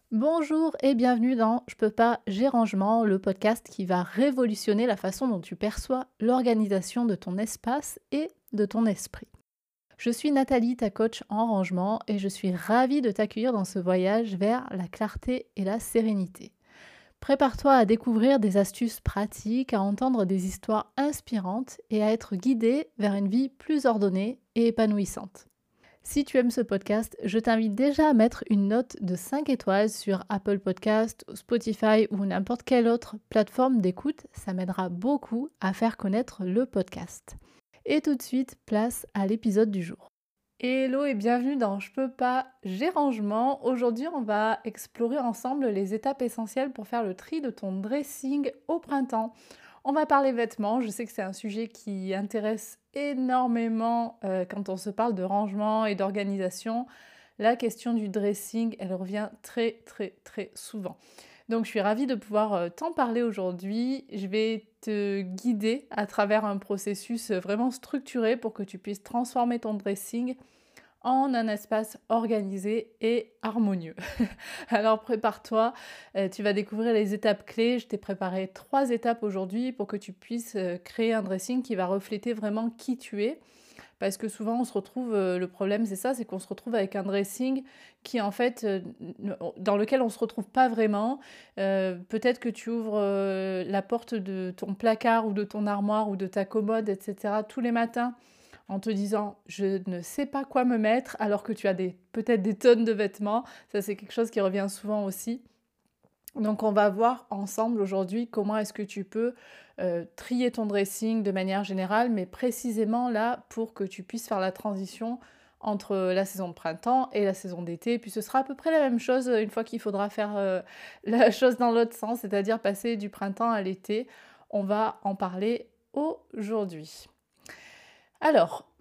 Bonjour et bienvenue dans Je peux pas, j'ai rangement, le podcast qui va révolutionner la façon dont tu perçois l'organisation de ton espace et de ton esprit. Je suis Nathalie, ta coach en rangement, et je suis ravie de t'accueillir dans ce voyage vers la clarté et la sérénité. Prépare-toi à découvrir des astuces pratiques, à entendre des histoires inspirantes et à être guidée vers une vie plus ordonnée et épanouissante. Si tu aimes ce podcast, je t'invite déjà à mettre une note de 5 étoiles sur Apple Podcast, Spotify ou n'importe quelle autre plateforme d'écoute. Ça m'aidera beaucoup à faire connaître le podcast. Et tout de suite, place à l'épisode du jour. Hello et bienvenue dans Je peux pas, j'ai rangement. Aujourd'hui, on va explorer ensemble les étapes essentielles pour faire le tri de ton dressing au printemps. On va parler vêtements, je sais que c'est un sujet qui intéresse énormément quand on se parle de rangement et d'organisation. La question du dressing, elle revient très très très souvent. Donc je suis ravie de pouvoir t'en parler aujourd'hui. Je vais te guider à travers un processus vraiment structuré pour que tu puisses transformer ton dressing en un espace organisé et harmonieux. Alors prépare-toi, tu vas découvrir les étapes clés. Je t'ai préparé 3 étapes aujourd'hui pour que tu puisses créer un dressing qui va refléter vraiment qui tu es. Parce que souvent on se retrouve, le problème c'est ça, c'est qu'on se retrouve avec un dressing qui en fait, dans lequel on ne se retrouve pas vraiment. Peut-être que tu ouvres la porte de ton placard ou de ton armoire ou de ta commode et cetera tous les matins en te disant: «Je ne sais pas quoi me mettre», alors que tu as peut-être des tonnes de vêtements. Ça, c'est quelque chose qui revient souvent aussi. Donc on va voir ensemble aujourd'hui comment est-ce que tu peux, trier ton dressing de manière générale, mais précisément là, pour que tu puisses faire la transition entre la saison de printemps et la saison d'été. Puis ce sera à peu près la même chose, une fois qu'il faudra faire, la chose dans l'autre sens, c'est-à-dire passer du printemps à l'été. On va en parler aujourd'hui. Alors,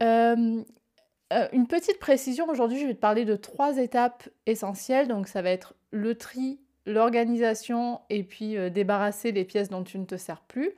une petite précision, aujourd'hui, je vais te parler de 3 étapes essentielles. Donc ça va être le tri, l'organisation et puis, débarrasser les pièces dont tu ne te sers plus.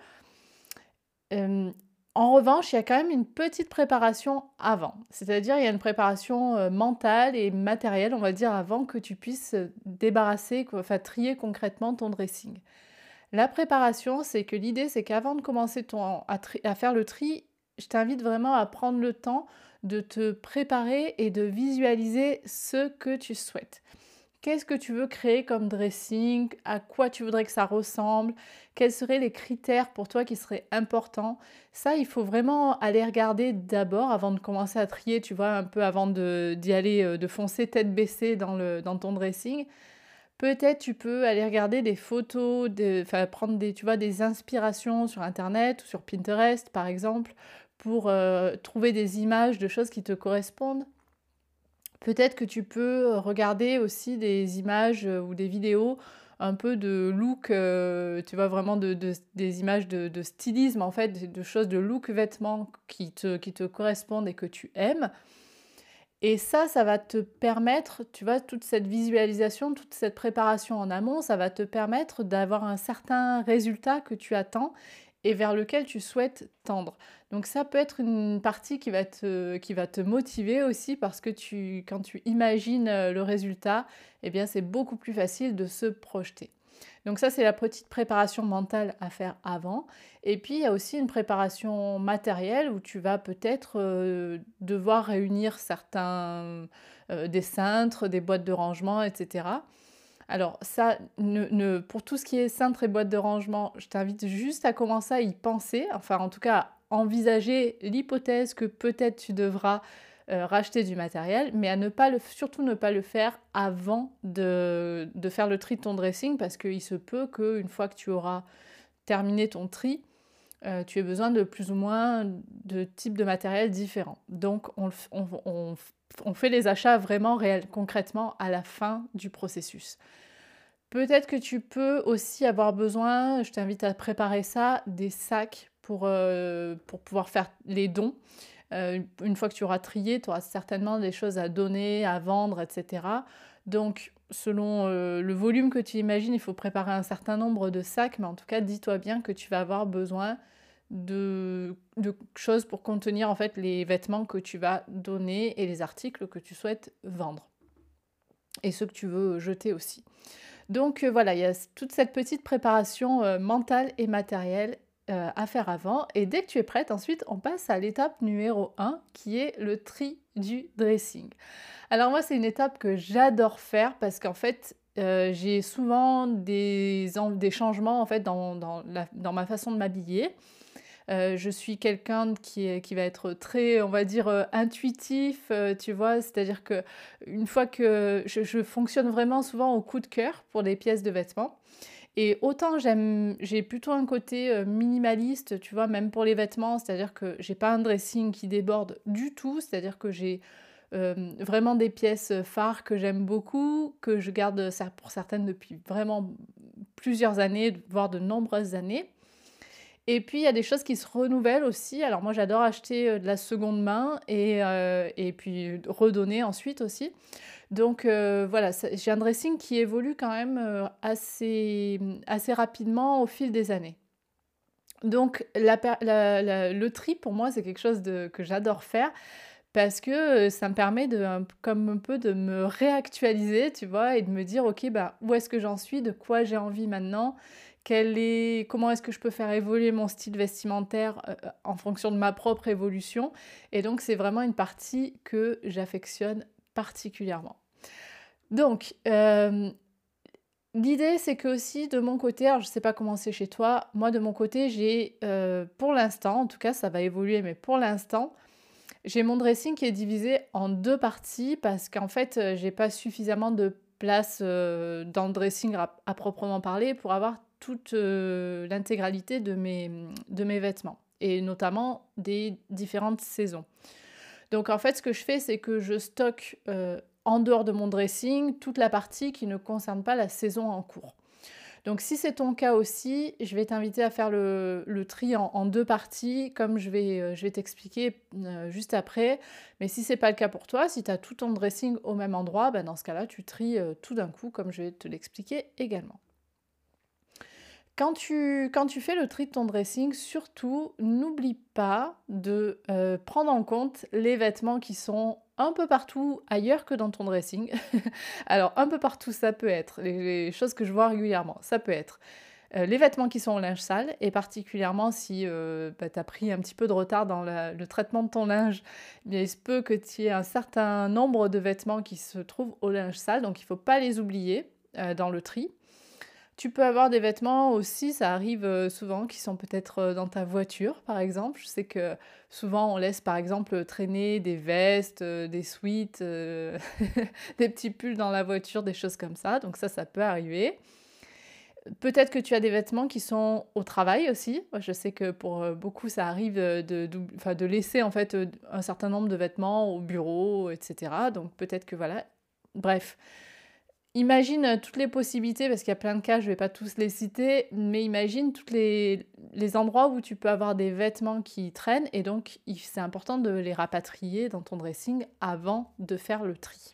Hem, En revanche, il y a quand même une petite préparation avant. C'est-à-dire, il y a une préparation, mentale et matérielle, on va dire, avant que tu puisses, débarrasser, enfin trier concrètement ton dressing. La préparation, c'est que l'idée, c'est qu'avant de commencer à faire le tri, je t'invite vraiment à prendre le temps de te préparer et de visualiser ce que tu souhaites. Qu'est-ce que tu veux créer comme dressing? À quoi tu voudrais que ça ressemble? Quels seraient les critères pour toi qui seraient importants? Ça, il faut vraiment aller regarder d'abord avant de commencer à trier, tu vois, un peu avant d'y aller, de foncer tête baissée dans ton dressing. Peut-être tu peux aller regarder des photos, enfin prendre tu vois, des inspirations sur internet ou sur Pinterest par exemple, pour, trouver des images de choses qui te correspondent. Peut-être que tu peux, regarder aussi des images, ou des vidéos un peu de look, tu vois? Vraiment des images de stylisme en fait, de choses de look vêtements qui te correspondent et que tu aimes. Et ça va te permettre, tu vois, toute cette visualisation, toute cette préparation en amont, ça va te permettre d'avoir un certain résultat que tu attends et vers lequel tu souhaites tendre. Donc ça peut être une partie qui va te motiver aussi parce que quand tu imagines, le résultat, eh bien, c'est beaucoup plus facile de se projeter. Donc ça, c'est la petite préparation mentale à faire avant. Et puis, il y a aussi une préparation matérielle où tu vas peut-être, devoir réunir des cintres, des boîtes de rangement et cetera. Alors ça, pour tout ce qui est cintres et boîtes de rangement, je t'invite juste à commencer à y penser, enfin en tout cas à envisager l'hypothèse que peut-être tu devras, racheter du matériel, mais à surtout ne pas le faire avant de faire le tri de ton dressing parce qu'il se peut qu'une fois que tu auras terminé ton tri, tu aies besoin de plus ou moins de types de matériel différents. Donc on fait les achats vraiment réels, concrètement à la fin du processus. Peut-être que tu peux aussi avoir besoin, je t'invite à préparer ça, des sacs pour pouvoir faire les dons. Une fois que tu auras trié, tu auras certainement des choses à donner, à vendre et cetera. Donc selon, le volume que tu imagines, il faut préparer un certain nombre de sacs, mais en tout cas, dis-toi bien que tu vas avoir besoin de choses pour contenir, en fait, les vêtements que tu vas donner et les articles que tu souhaites vendre. et ceux que tu veux jeter aussi. Donc voilà, il y a toute cette petite préparation mentale et matérielle à faire avant. Et dès que tu es prête, ensuite, on passe à l'étape numéro 1, qui est le tri du dressing. Alors moi, c'est une étape que j'adore faire parce qu'en fait, j'ai souvent des changements en fait dans ma façon de m'habiller. Je suis quelqu'un qui va être très, on va dire, intuitif, tu vois? C'est-à-dire que une fois que je fonctionne vraiment souvent au coup de cœur pour les pièces de vêtements et autant j'ai plutôt un côté, minimaliste, tu vois? Même pour les vêtements, c'est-à-dire que j'ai pas un dressing qui déborde du tout, c'est-à-dire que j'ai, vraiment des pièces, phares que j'aime beaucoup, que je garde ça pour certaines depuis vraiment plusieurs années, voire de nombreuses années. Et puis, il y a des choses qui se renouvellent aussi. Alors moi, j'adore acheter, de la seconde main et puis redonner ensuite aussi. Donc voilà, j'ai un dressing qui évolue quand même, assez rapidement au fil des années. Donc le tri pour moi, c'est quelque chose que j'adore faire parce que, ça me permet comme un peu de me réactualiser, tu vois? Et de me dire: «OK, bah, où est-ce que j'en suis? De quoi j'ai envie maintenant? Comment est-ce que je peux faire évoluer mon style vestimentaire, en fonction de ma propre évolution?» Et donc c'est vraiment une partie que j'affectionne particulièrement. Donc, l'idée, c'est que aussi de mon côté, alors je sais pas comment c'est chez toi, moi de mon côté, j'ai, pour l'instant, en tout cas ça va évoluer, mais pour l'instant, j'ai mon dressing qui est divisé en 2 parties parce qu'en fait, j'ai pas suffisamment de place, dans le dressing à proprement parler pour avoir toute, l'intégralité de mes vêtements et notamment des différentes saisons. Donc en fait, ce que je fais, c'est que je stocke, en dehors de mon dressing, toute la partie qui ne concerne pas la saison en cours. Donc si c'est ton cas aussi, je vais t'inviter à faire le tri en 2 parties comme je vais t'expliquer, juste après. Mais si c'est pas le cas pour toi, si tu as tout ton dressing au même endroit, bah, dans ce cas-là, tu tries, tout d'un coup comme je vais te l'expliquer également. Quand tu fais le tri de ton dressing, surtout, n'oublie pas de, prendre en compte les vêtements qui sont un peu partout ailleurs que dans ton dressing. Alors un peu partout, ça peut être les choses que je vois régulièrement, ça peut être, les vêtements qui sont au linge sale et particulièrement si, bah, tu as pris un petit peu de retard dans le traitement de ton linge, eh bien il se peut que tu aies un certain nombre de vêtements qui se trouvent au linge sale, donc il ne faut pas les oublier, dans le tri. Tu peux avoir des vêtements aussi, ça arrive, souvent, qui sont peut-être, dans ta voiture, par exemple. Je sais que souvent on laisse, par exemple, traîner des vestes, des sweats, des petits pulls dans la voiture, des choses comme ça, donc ça peut arriver. Peut-être que tu as des vêtements qui sont au travail aussi. Moi, je sais que pour, beaucoup, ça arrive, de laisser, en fait, un certain nombre de vêtements au bureau et cetera, donc peut-être que voilà. Bref, imagine, toutes les possibilités parce qu'il y a plein de cas, je vais pas tous les citer, mais imagine toutes les endroits où tu peux avoir des vêtements qui traînent et donc c'est important de les rapatrier dans ton dressing avant de faire le tri.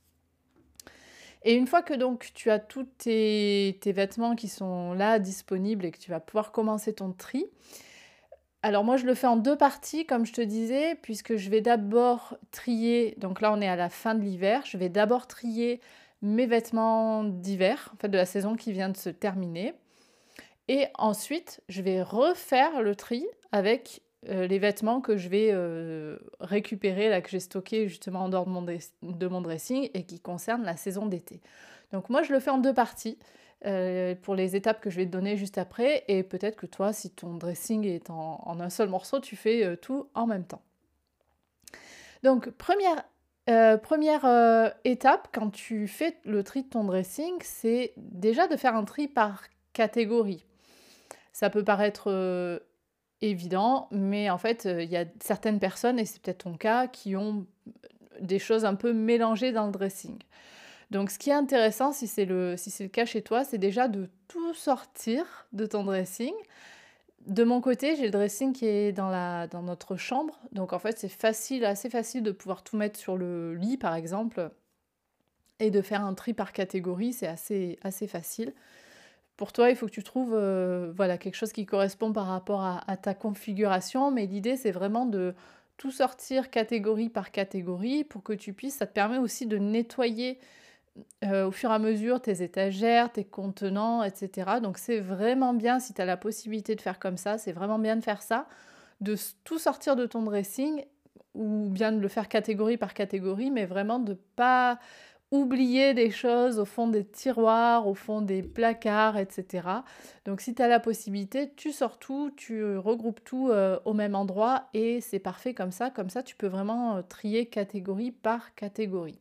Et une fois que donc tu as tous tes vêtements qui sont là, disponibles et que tu vas pouvoir commencer ton tri, alors moi je le fais en 2 parties comme je te disais, puisque je vais d'abord trier, donc là on est à la fin de l'hiver, je vais d'abord trier mes vêtements d'hiver, en fait de la saison qui vient de se terminer. Et ensuite, je vais refaire le tri avec, les vêtements que je vais, récupérer là, que j'ai stockés justement en dehors de mon dressing et qui concernent la saison d'été. Donc moi, je le fais en 2 parties, pour les étapes que je vais te donner juste après et peut-être que toi, si ton dressing est en un seul morceau, tu fais, tout en même temps. Donc première étape quand tu fais le tri de ton dressing, c'est déjà de faire un tri par catégorie. Ça peut paraître, évident, mais en fait, il y a certaines personnes et c'est peut-être ton cas, qui ont des choses un peu mélangées dans le dressing. Donc ce qui est intéressant si c'est le cas chez toi, c'est déjà de tout sortir de ton dressing. De mon côté, j'ai le dressing qui est dans notre chambre, donc en fait, c'est facile, assez facile de pouvoir tout mettre sur le lit, par exemple, et de faire un tri par catégorie, c'est assez facile. Pour toi, il faut que tu trouves, voilà, quelque chose qui correspond par rapport à ta configuration, mais l'idée, c'est vraiment de tout sortir catégorie par catégorie pour que tu puisses ça te permet aussi de nettoyer, au fur et à mesure tes étagères, tes contenants, et cetera. Donc c'est vraiment bien si tu as la possibilité de faire comme ça, c'est vraiment bien de faire ça, de tout sortir de ton dressing ou bien de le faire catégorie par catégorie, mais vraiment de pas oublier des choses au fond des tiroirs, au fond des placards, et cetera. Donc si tu as la possibilité, tu sors tout, tu regroupes tout, au même endroit et c'est parfait comme ça. Comme ça, tu peux vraiment, trier catégorie par catégorie.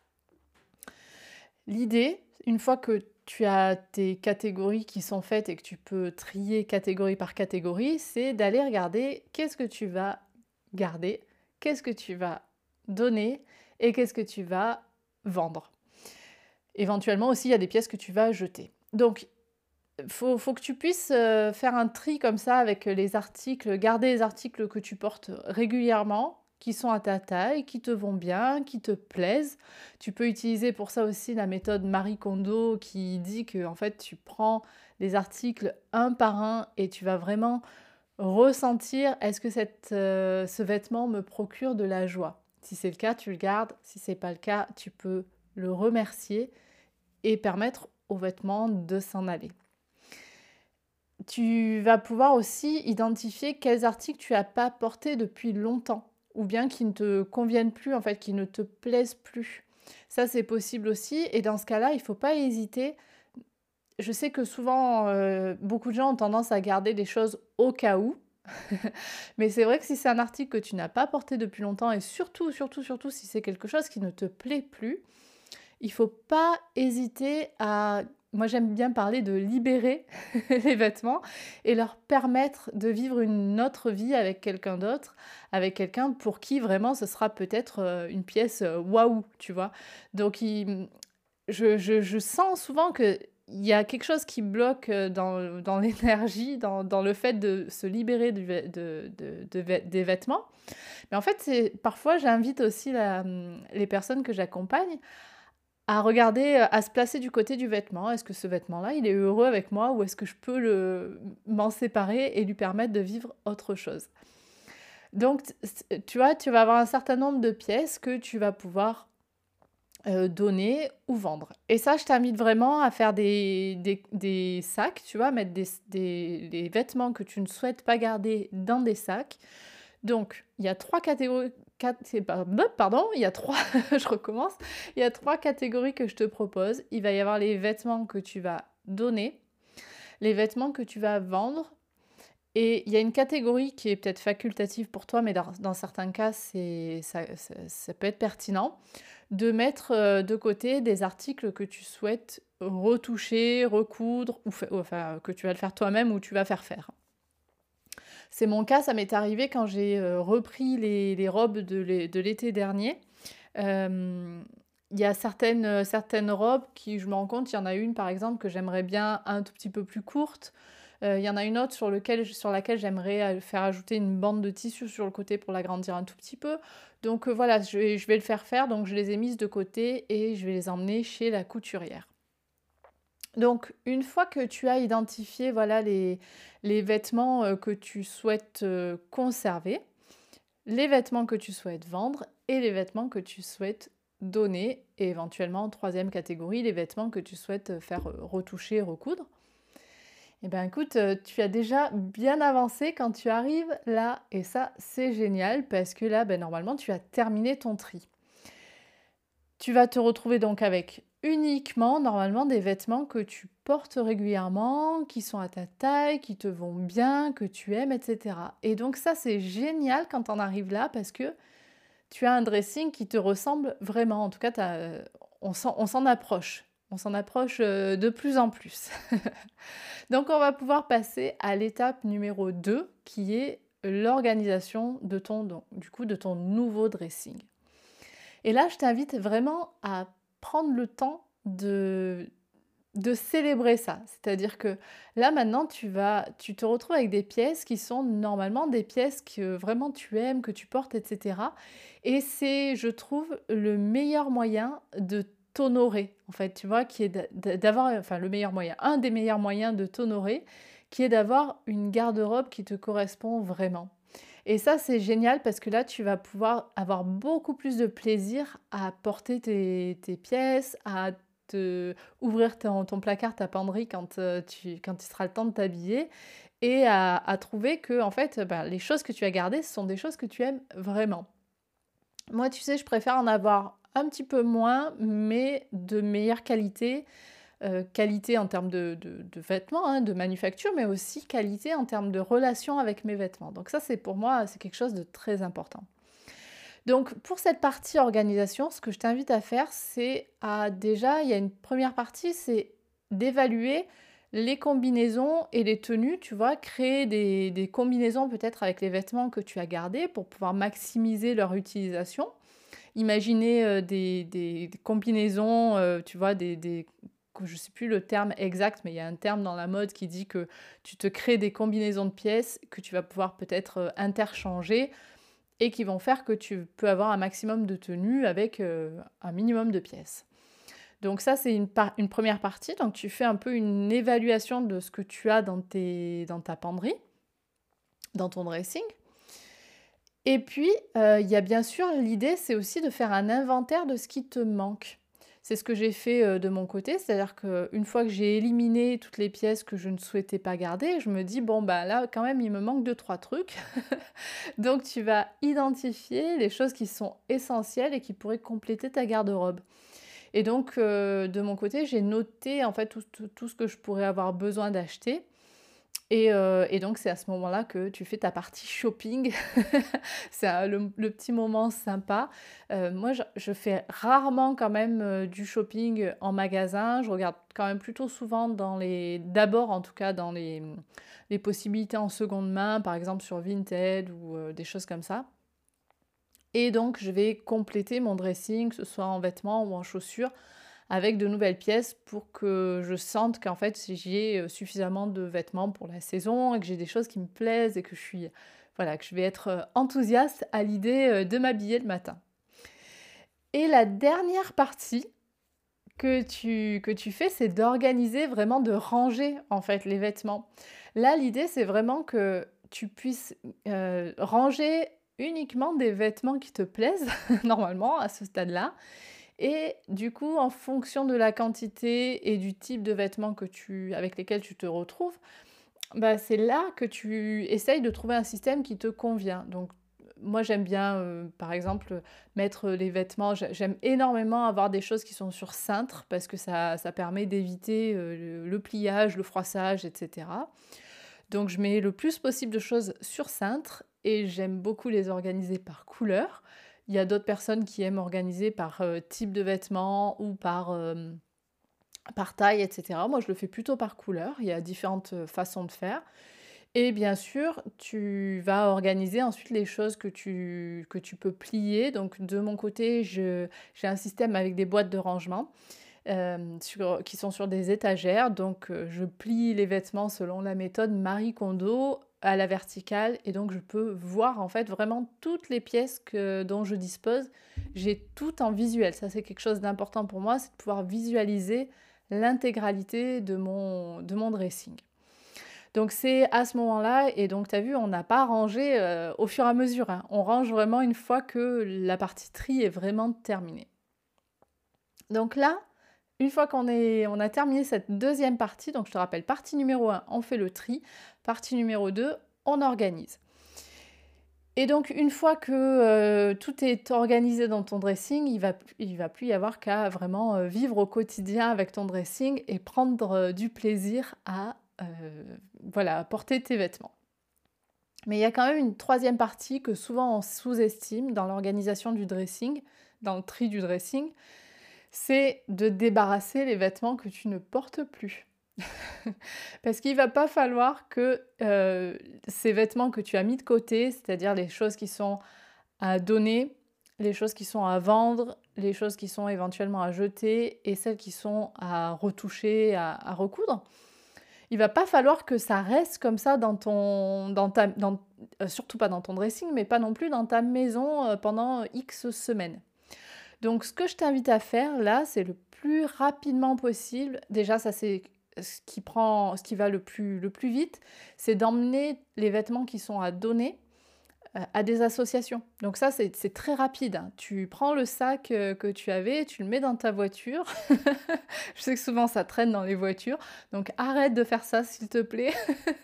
L'idée, une fois que tu as tes catégories qui sont faites et que tu peux trier catégorie par catégorie, c'est d'aller regarder qu'est-ce que tu vas garder, qu'est-ce que tu vas donner et qu'est-ce que tu vas vendre. Éventuellement aussi, il y a des pièces que tu vas jeter. Donc, faut que tu puisses faire un tri comme ça avec les articles, garder les articles que tu portes régulièrement, qui sont à ta taille, qui te vont bien, qui te plaisent. Tu peux utiliser pour ça aussi la méthode Marie Kondo qui dit que en fait tu prends les articles un par un et tu vas vraiment ressentir est-ce que ce vêtement me procure de la joie. Si c'est le cas, tu le gardes. Si c'est pas le cas, tu peux le remercier et permettre au vêtement de s'en aller. Tu vas pouvoir aussi identifier quels articles tu n'as pas portés depuis longtemps ou bien qui ne te conviennent plus, en fait, qui ne te plaisent plus. Ça, c'est possible aussi et dans ce cas-là, il ne faut pas hésiter. Je sais que souvent, beaucoup de gens ont tendance à garder des choses au cas où, mais c'est vrai que si c'est un article que tu n'as pas porté depuis longtemps et surtout, surtout, surtout si c'est quelque chose qui ne te plaît plus, il faut pas hésiter à moi j'aime bien parler de libérer les vêtements et leur permettre de vivre une autre vie avec quelqu'un d'autre, avec quelqu'un pour qui vraiment ce sera peut-être, une pièce, waouh, tu vois? Donc je sens souvent qu'il y a quelque chose qui bloque, dans l'énergie, dans le fait de se libérer du vêt de vêt des vêtements. Mais en fait, c'est parfois j'invite aussi les personnes que j'accompagne à regarder, à se placer du côté du vêtement. Est-ce que ce vêtement-là, il est heureux avec moi ou est-ce que je peux m'en séparer et lui permettre de vivre autre chose? Donc tu vois, tu vas avoir un certain nombre de pièces que tu vas pouvoir, donner ou vendre. Et ça, je t'invite vraiment à faire des sacs, tu vois? Mettre les vêtements que tu ne souhaites pas garder dans des sacs. Donc, il y a 3 catégories, pardon, il y a 3 je recommence. Il y a 3 catégories que je te propose. Il va y avoir les vêtements que tu vas donner, les vêtements que tu vas vendre et il y a une catégorie qui est peut-être facultative pour toi, mais dans certains cas, ça peut être pertinent, de mettre, de côté des articles que tu souhaites retoucher, recoudre ou enfin, que tu vas le faire toi-même ou tu vas faire faire. C'est mon cas, ça m'est arrivé quand j'ai, repris les robes de l'été dernier. Hem, il y a certaines robes qui je me rends compte, il y en a une par exemple que j'aimerais bien un tout petit peu plus courte. Il y en a une autre sur laquelle j'aimerais, faire ajouter une bande de tissu sur le côté pour l'agrandir un tout petit peu. Donc, voilà, je vais le faire faire, donc je les ai mises de côté et je vais les emmener chez la couturière. Donc, une fois que tu as identifié, voilà, les vêtements, que tu souhaites, conserver, les vêtements que tu souhaites vendre et les vêtements que tu souhaites donner et éventuellement, troisième catégorie, les vêtements que tu souhaites, faire, retoucher, recoudre. Eh ben, écoute, tu as déjà bien avancé quand tu arrives là et ça, c'est génial parce que là, ben normalement, tu as terminé ton tri. Tu vas te retrouver donc avec uniquement, normalement, des vêtements que tu portes régulièrement, qui sont à ta taille, qui te vont bien, que tu aimes, et cetera. Et donc ça, c'est génial quand on arrive là parce que tu as un dressing qui te ressemble vraiment. En tout cas, on s'en approche. On s'en approche, de plus en plus. Donc on va pouvoir passer à l'étape numéro 2, qui est l'organisation de ton nouveau dressing. Et là, je t'invite vraiment à prendre le temps de célébrer ça. C'est-à-dire que là, maintenant, tu te retrouves avec des pièces qui sont normalement des pièces que vraiment tu aimes, que tu portes, etc. Et c'est, je trouve, le meilleur moyen de t'honorer, en fait, tu vois, qui est d'avoir, enfin, le meilleur moyen, un des meilleurs moyens de t'honorer, qui est d'avoir une garde-robe qui te correspond vraiment. Et ça, c'est génial parce que là, tu vas pouvoir avoir beaucoup plus de plaisir à porter tes pièces, à ouvrir ton placard, ta penderie quand il sera le temps de t'habiller et à trouver que en fait, bah, les choses que tu as gardées, ce sont des choses que tu aimes vraiment. Moi, tu sais, je préfère en avoir un petit peu moins, mais de meilleure qualité. Qualité en termes de vêtements, hein, de manufacture, mais aussi qualité en termes de relation avec mes vêtements. Donc ça, c'est pour moi, c'est quelque chose de très important. Donc pour cette partie organisation, ce que je t'invite à faire, c'est déjà, il y a une première partie, c'est d'évaluer les combinaisons et les tenues, tu vois, créer des combinaisons peut-être avec les vêtements que tu as gardés pour pouvoir maximiser leur utilisation. Imaginer des combinaisons, tu vois, je ne sais plus le terme exact, mais il y a un terme dans la mode qui dit que tu te crées des combinaisons de pièces que tu vas pouvoir peut-être interchanger et qui vont faire que tu peux avoir un maximum de tenues avec un minimum de pièces. Donc ça, c'est une première partie. Donc tu fais un peu une évaluation de ce que tu as dans ta penderie, dans ton dressing. Et puis, il y a bien sûr l'idée, c'est aussi de faire un inventaire de ce qui te manque. C'est ce que j'ai fait, de mon côté, c'est-à-dire qu'une fois que j'ai éliminé toutes les pièces que je ne souhaitais pas garder, je me dis: «Bon, bah, là, quand même, il me manque deux trois trucs». Donc tu vas identifier les choses qui sont essentielles et qui pourraient compléter ta garde-robe. Et donc, de mon côté, j'ai noté, en fait, tout ce que je pourrais avoir besoin d'acheter et donc c'est à ce moment-là que tu fais ta partie shopping. C'est le petit moment sympa. Moi je fais rarement quand même, du shopping en magasin. Je regarde quand même plutôt souvent d'abord en tout cas dans les possibilités en seconde main, par exemple sur Vinted ou, des choses comme ça. Et donc je vais compléter mon dressing, que ce soit en vêtements ou en chaussures, avec de nouvelles pièces pour que je sente qu'en fait j'ai suffisamment de vêtements pour la saison et que j'ai des choses qui me plaisent et que que je vais être enthousiaste à l'idée de m'habiller le matin. Et la dernière partie que tu fais, c'est d'organiser vraiment, de ranger en fait les vêtements. Là, l'idée, c'est vraiment que tu puisses ranger uniquement des vêtements qui te plaisent, normalement, à ce stade-là. Et du coup, en fonction de la quantité et du type de vêtements avec lesquels tu te retrouves, bah, c'est là que tu essayes de trouver un système qui te convient. Donc, moi, j'aime bien, par exemple, mettre les vêtements. J'aime énormément avoir des choses qui sont sur cintre parce que ça permet d'éviter le pliage, le froissage, etc. Donc, je mets le plus possible de choses sur cintre et j'aime beaucoup les organiser par couleur. Il y a d'autres personnes qui aiment organiser par type de vêtements ou par taille, etc. Moi, je le fais plutôt par couleur. Il y a différentes façons de faire. Et bien sûr, tu vas organiser ensuite les choses que tu peux plier. Donc, de mon côté, j'ai un système avec des boîtes de rangement qui sont sur des étagères. Donc, je plie les vêtements selon la méthode Marie Kondo à la verticale. Et donc, je peux voir en fait vraiment toutes les pièces dont je dispose. J'ai tout en visuel. Ça, c'est quelque chose d'important pour moi, c'est de pouvoir visualiser l'intégralité de mon dressing. Donc c'est à ce moment-là et donc tu as vu, on n'a pas rangé, au fur et à mesure, hein. On range vraiment une fois que la partie tri est vraiment terminée. Donc là, une fois on a terminé cette deuxième partie, donc je te rappelle, partie numéro 1, on fait le tri. Partie numéro 2, on organise. Et donc une fois que, tout est organisé dans ton dressing, il va plus y avoir qu'à vraiment, vivre au quotidien avec ton dressing et prendre, du plaisir à porter tes vêtements. Mais il y a quand même une troisième partie que souvent on sous-estime dans l'organisation du dressing, dans le tri du dressing, c'est de débarrasser les vêtements que tu ne portes plus. Parce qu'il va pas falloir que, ces vêtements que tu as mis de côté, c'est-à-dire les choses qui sont à donner, les choses qui sont à vendre, les choses qui sont éventuellement à jeter et celles qui sont à retoucher, à recoudre. Il va pas falloir que ça reste comme ça surtout pas dans ton dressing, mais pas non plus dans ta maison, pendant X semaines. Donc ce que je t'invite à faire là, c'est le plus rapidement possible. Déjà, ça c'est ce qui va le plus vite, c'est d'emmener les vêtements qui sont à donner, à des associations. Donc ça, c'est très rapide, hein. Tu prends le sac, que tu avais, tu le mets dans ta voiture. Je sais que souvent ça traîne dans les voitures, donc arrête de faire ça s'il te plaît.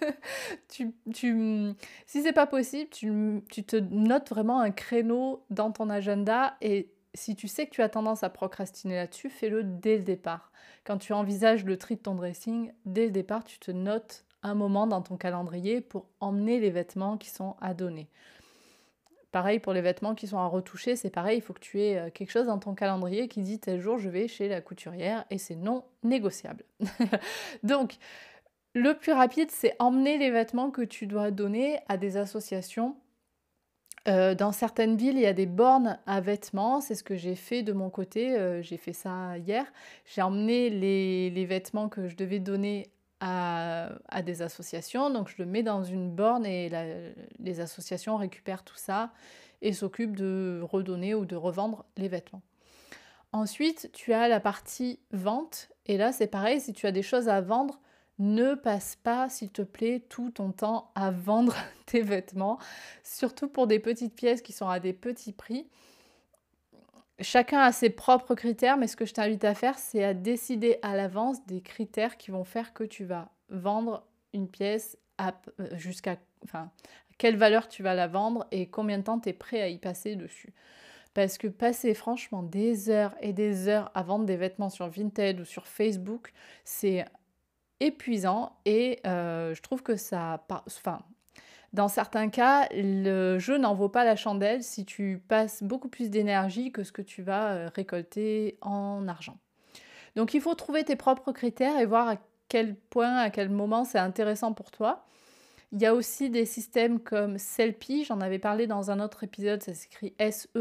Si c'est pas possible, tu te notes vraiment un créneau dans ton agenda et si tu sais que tu as tendance à procrastiner là-dessus, fais-le dès le départ. Quand tu envisages le tri de ton dressing, dès le départ, tu te notes un moment dans ton calendrier pour emmener les vêtements qui sont à donner. Pareil pour les vêtements qui sont à retoucher, c'est pareil, il faut que tu aies quelque chose dans ton calendrier qui dit tel jour je vais chez la couturière et c'est non négociable. Donc, le plus rapide, c'est emmener les vêtements que tu dois donner à des associations. Dans certaines villes, il y a des bornes à vêtements, c'est ce que j'ai fait de mon côté, j'ai fait ça hier. J'ai emmené les vêtements que je devais donner à des associations, donc je le mets dans une borne et les associations récupèrent tout ça et s'occupent de redonner ou de revendre les vêtements. Ensuite, tu as la partie vente et là, c'est pareil, si tu as des choses à vendre, ne passe pas, s'il te plaît, tout ton temps à vendre tes vêtements, surtout pour des petites pièces qui sont à des petits prix. Chacun a ses propres critères, mais ce que je t'invite à faire, c'est à décider à l'avance des critères qui vont faire que tu vas vendre une pièce jusqu'à quelle valeur tu vas la vendre et combien de temps tu es prêt à y passer dessus. Parce que passer franchement des heures et des heures à vendre des vêtements sur Vinted ou sur Facebook, c'est épuisant et je trouve que dans certains cas, le jeu n'en vaut pas la chandelle si tu passes beaucoup plus d'énergie que ce que tu vas récolter en argent. Donc il faut trouver tes propres critères et voir à quel point, à quel moment c'est intéressant pour toi. Il y a aussi des systèmes comme Sellpy, j'en avais parlé dans un autre épisode, ça s'écrit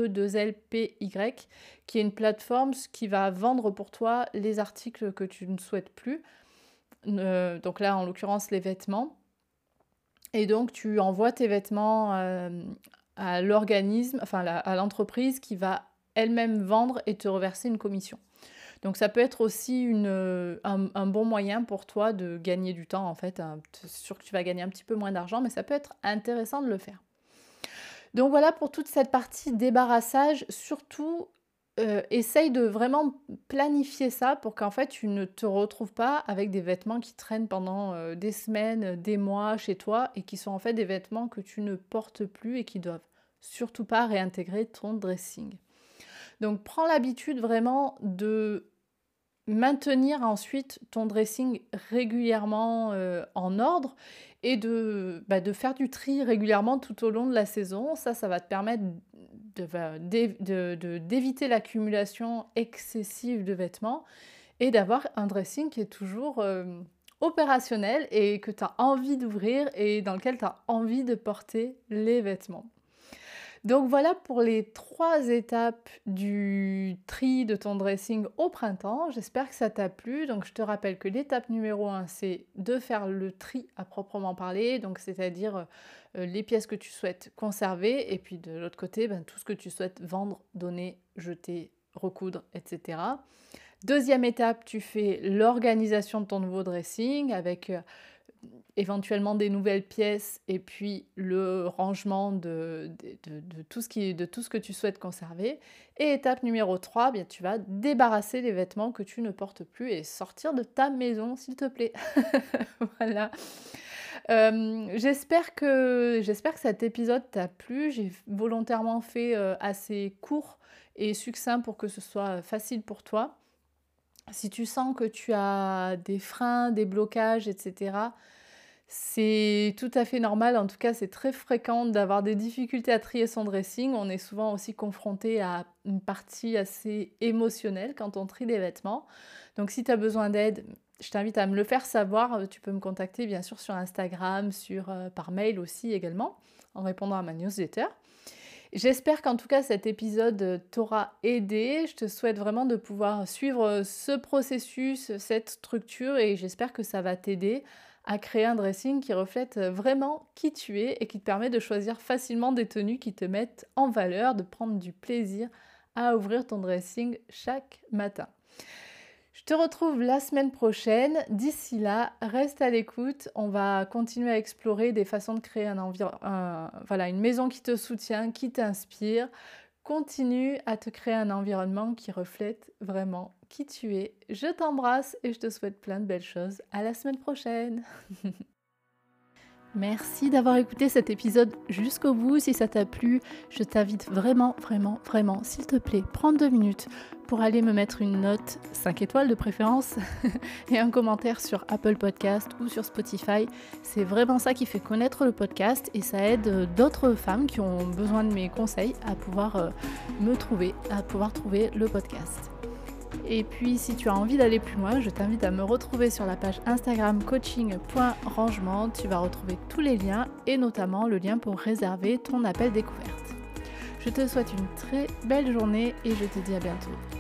SE2LPY, qui est une plateforme qui va vendre pour toi les articles que tu ne souhaites plus. Donc là, en l'occurrence, les vêtements. Et donc, tu envoies tes vêtements à l'organisme, à l'entreprise qui va elle-même vendre et te reverser une commission. Donc, ça peut être aussi un bon moyen pour toi de gagner du temps, en fait. C'est sûr que tu vas gagner un petit peu moins d'argent, mais ça peut être intéressant de le faire. Donc, voilà pour toute cette partie débarrassage. Surtout, essaye de vraiment planifier ça pour qu'en fait, tu ne te retrouves pas avec des vêtements qui traînent pendant des semaines, des mois chez toi et qui sont en fait des vêtements que tu ne portes plus et qui doivent surtout pas réintégrer ton dressing. Donc, prends l'habitude vraiment de maintenir ensuite ton dressing régulièrement en ordre et de faire du tri régulièrement tout au long de la saison. Ça va te permettre d'éviter l'accumulation excessive de vêtements et d'avoir un dressing qui est toujours opérationnel et que tu as envie d'ouvrir et dans lequel tu as envie de porter les vêtements. Donc voilà pour les 3 étapes du tri de ton dressing au printemps. J'espère que ça t'a plu. Donc je te rappelle que l'étape numéro 1, c'est de faire le tri à proprement parler, donc c'est-à-dire les pièces que tu souhaites conserver et puis de l'autre côté, tout ce que tu souhaites vendre, donner, jeter, recoudre, etc. Deuxième étape, tu fais l'organisation de ton nouveau dressing avec éventuellement des nouvelles pièces et puis le rangement de tout ce que tu souhaites conserver. Et étape numéro 3, bien, tu vas débarrasser les vêtements que tu ne portes plus et sortir de ta maison, s'il te plaît. Voilà. J'espère que cet épisode t'a plu. J'ai volontairement fait assez court et succinct pour que ce soit facile pour toi. Si tu sens que tu as des freins, des blocages, etc., c'est tout à fait normal, en tout cas c'est très fréquent d'avoir des difficultés à trier son dressing. On est souvent aussi confronté à une partie assez émotionnelle quand on trie des vêtements. Donc si tu as besoin d'aide, je t'invite à me le faire savoir. Tu peux me contacter bien sûr sur Instagram, par mail aussi également, en répondant à ma newsletter. J'espère qu'en tout cas cet épisode t'aura aidé. Je te souhaite vraiment de pouvoir suivre ce processus, cette structure et j'espère que ça va t'aider à créer un dressing qui reflète vraiment qui tu es et qui te permet de choisir facilement des tenues qui te mettent en valeur, de prendre du plaisir à ouvrir ton dressing chaque matin. Je te retrouve la semaine prochaine. D'ici là, reste à l'écoute. On va continuer à explorer des façons de créer une maison qui te soutient, qui t'inspire. Continue à te créer un environnement qui reflète vraiment qui tu es. Je t'embrasse et je te souhaite plein de belles choses. À la semaine prochaine. Merci d'avoir écouté cet épisode jusqu'au bout. Si ça t'a plu, je t'invite vraiment, s'il te plaît, prends 2 minutes pour aller me mettre une note, 5 étoiles de préférence, et un commentaire sur Apple Podcast ou sur Spotify. C'est vraiment ça qui fait connaître le podcast et ça aide d'autres femmes qui ont besoin de mes conseils à pouvoir me trouver, à pouvoir trouver le podcast. Et puis si tu as envie d'aller plus loin, je t'invite à me retrouver sur la page Instagram coaching.rangement. Tu vas retrouver tous les liens et notamment le lien pour réserver ton appel découverte. Je te souhaite une très belle journée et je te dis à bientôt.